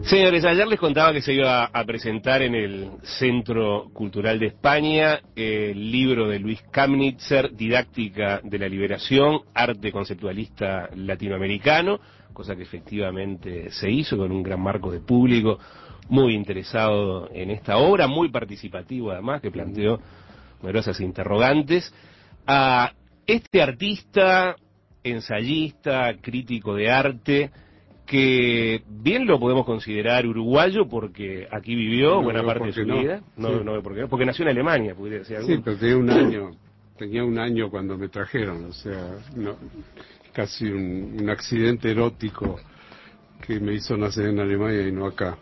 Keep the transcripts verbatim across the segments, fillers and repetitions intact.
Señores, ayer les contaba que se iba a presentar en el Centro Cultural de España el libro de Luis Kamnitzer, Didáctica de la Liberación, Arte Conceptualista Latinoamericano, cosa que efectivamente se hizo con un gran marco de público muy interesado en esta obra, muy participativo además, que planteó numerosas interrogantes. A este artista, ensayista, crítico de arte, que bien lo podemos considerar uruguayo porque aquí vivió no buena parte de su no. vida, no, sí. no, porque, porque nació en Alemania, podría decir algo. Sí, pero tenía un año, tenía un año cuando me trajeron, o sea, no, casi un, un accidente erótico que me hizo nacer en Alemania y no acá.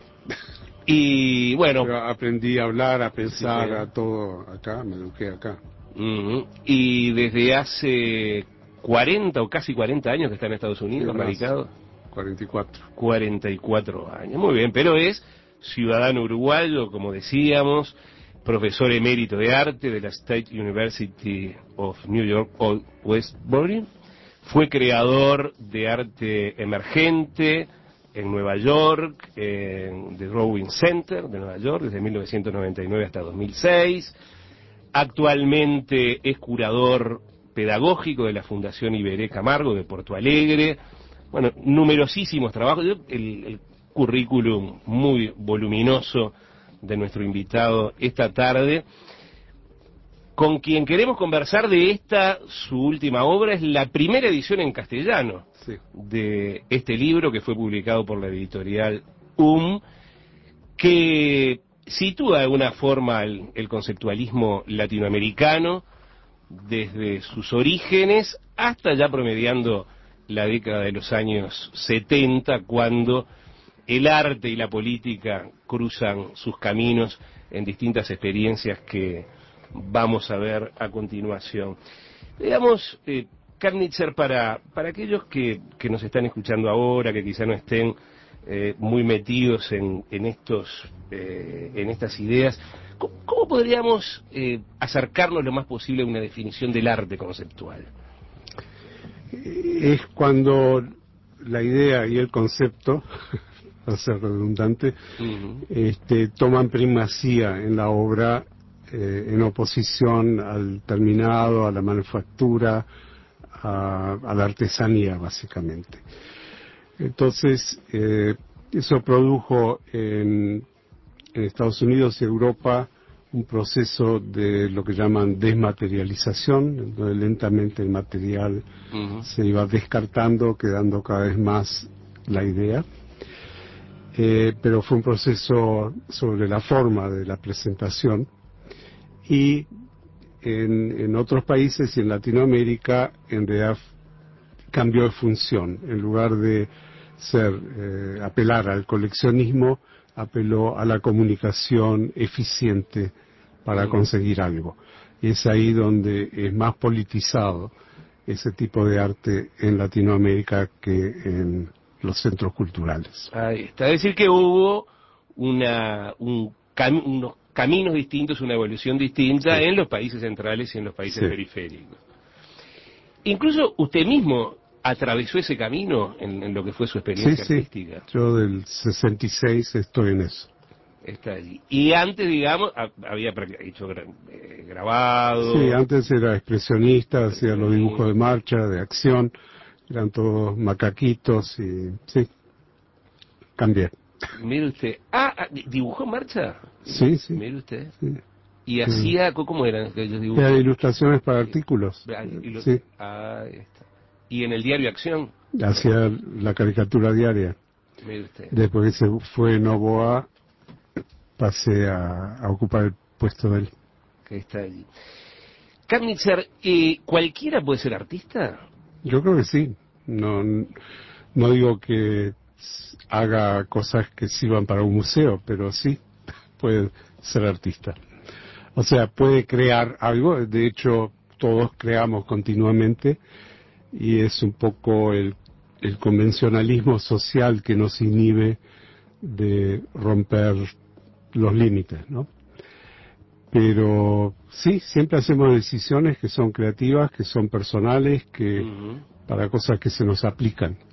Y bueno, pero aprendí a hablar, a pensar, sí, a todo acá, me eduqué acá. Uh-huh. Y desde hace cuarenta o casi cuarenta años que está en Estados Unidos, sí, radicado. cuarenta y cuatro. cuarenta y cuatro años, muy bien, pero es ciudadano uruguayo, como decíamos, profesor emérito de arte de la State University of New York Old Westbury, fue creador de arte emergente en Nueva York, en The Drawing Center de Nueva York, desde mil novecientos noventa y nueve hasta dos mil seis. Actualmente es curador pedagógico de la Fundación Iberé Camargo de Porto Alegre. Bueno, numerosísimos trabajos, el, el currículum muy voluminoso de nuestro invitado esta tarde, con quien queremos conversar de esta, su última obra, es la primera edición en castellano sí. de este libro que fue publicado por la editorial U M, que sitúa de alguna forma el, el conceptualismo latinoamericano desde sus orígenes hasta ya promediando la década de los años setenta, cuando el arte y la política cruzan sus caminos en distintas experiencias que vamos a ver a continuación. Digamos, eh, Kamnitzer, para, para aquellos que, que nos están escuchando ahora, que quizá no estén eh, muy metidos en, en, estos, eh, en estas ideas, ¿cómo, cómo podríamos eh, acercarnos lo más posible a una definición del arte conceptual? Es cuando la idea y el concepto, para ser redundante, uh-huh. este, toman primacía en la obra eh, en oposición al terminado, a la manufactura, a, a la artesanía, básicamente. Entonces, eh, eso produjo en, en Estados Unidos y Europa un proceso de lo que llaman desmaterialización, donde lentamente el material uh-huh. se iba descartando, quedando cada vez más la idea. Eh, pero fue un proceso sobre la forma de la presentación, y en, en otros países y en Latinoamérica en realidad cambió de función. En lugar de ser eh, apelar al coleccionismo, apeló a la comunicación eficiente para mm. conseguir algo. Y es ahí donde es más politizado ese tipo de arte en Latinoamérica que en los centros culturales. Ahí está. Es decir, que hubo una, un cam- unos caminos distintos, una evolución distinta sí. en los países centrales y en los países sí. periféricos. Incluso usted mismo atravesó ese camino en, en lo que fue su experiencia sí, artística. Sí, yo del sesenta y seis estoy en eso. Está allí. Y antes, digamos, había hecho gra- eh, grabado. Sí, antes era expresionista, hacía los dibujos de marcha, de acción, eran todos macaquitos y sí, cambié. Mire usted, ah, ¿dibujó en marcha? Sí, sí. Mire usted. Sí. ¿Y hacía, cómo eran aquellos dibujos? Era ilustraciones para artículos. Y lo, sí. Ah, está. ¿Y en el diario Acción? Hacía la caricatura diaria. Mire usted. Después que se fue Novoa, pasé a, a ocupar el puesto de él. Que está allí. Kamnitzer, eh, ¿cualquiera puede ser artista? Yo creo que sí. No, no digo que haga cosas que sirvan para un museo, pero sí puede ser artista. O sea, puede crear algo. De hecho, todos creamos continuamente, y es un poco el, el convencionalismo social que nos inhibe de romper los límites, ¿no? Pero sí, siempre hacemos decisiones que son creativas, que son personales, que uh-huh. para cosas que se nos aplican.